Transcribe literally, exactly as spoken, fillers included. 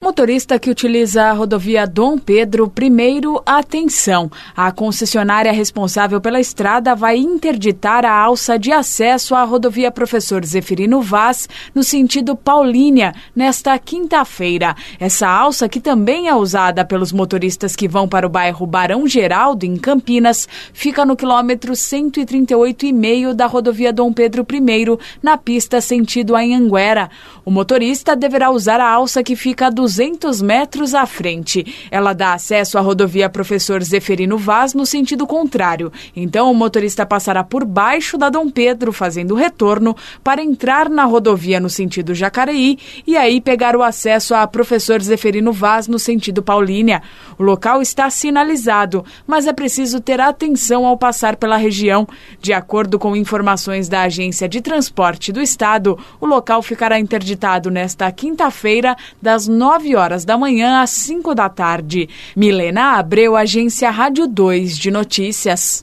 Motorista que utiliza a rodovia Dom Pedro I, atenção! A concessionária responsável pela estrada vai interditar a alça de acesso à rodovia Professor Zeferino Vaz, no sentido Paulínia, nesta quinta-feira. Essa alça, que também é usada pelos motoristas que vão para o bairro Barão Geraldo, em Campinas, fica no quilômetro cento e trinta e oito e meio da rodovia Dom Pedro I, na pista sentido Anhanguera. O motorista deverá usar a alça que fica a duzentos metros à frente. Ela dá acesso à rodovia Professor Zeferino Vaz no sentido contrário. Então, o motorista passará por baixo da Dom Pedro, fazendo o retorno, para entrar na rodovia no sentido Jacareí e aí pegar o acesso à Professor Zeferino Vaz no sentido Paulínia. O local está sinalizado, mas é preciso ter atenção ao passar pela região. De acordo com informações da Agência de Transporte do Estado, o local ficará interditado nesta quinta-feira, das nove horas da manhã às cinco da tarde. Milena Abreu, Agência Rádio dois de Notícias.